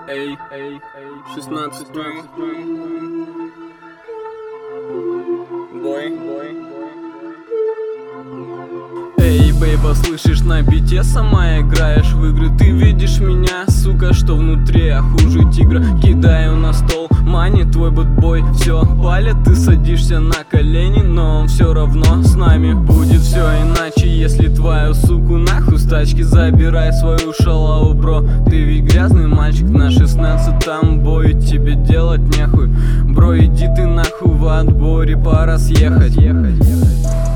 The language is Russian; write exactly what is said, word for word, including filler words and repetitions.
Эй, эй, шестнадцать Бой, бой. Эй, бейба, слышишь, на бите сама играешь в игры. Ты видишь меня, сука, что внутри, а хуже тигра. Кидаю на стол мани, твой бэтбой все палит. Ты садишься на колени, но он все равно с нами. Будет все иначе, если твою суку нахуй с тачки забирай свою шалаву, бро. Ты ведь грязный мальчик на шестнадцатом бой, тебе делать нехуй. Бро, иди ты нахуй, в отборе пора съехать.